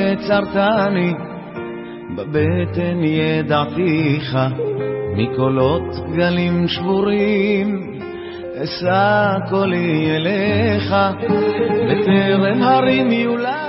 יצרתני, בבטן ידעתיך, מקולות גלים שבורים, אשא קולי אליך, בטרם הרים יולד.